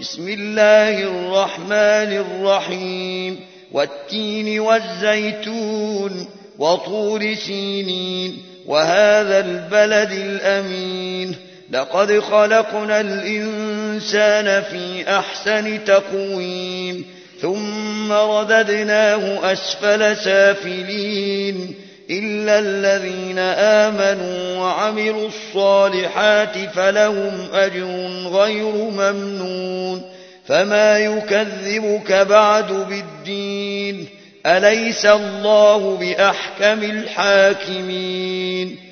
بسم الله الرحمن الرحيم والتين والزيتون وطور سينين وهذا البلد الأمين لقد خلقنا الإنسان في أحسن تقويم ثم رددناه أسفل سافلين إلا الذين آمنوا وعملوا الصالحات فلهم أجر غير ممنون فما يكذبك بعد بالدين أليس الله بأحكم الحاكمين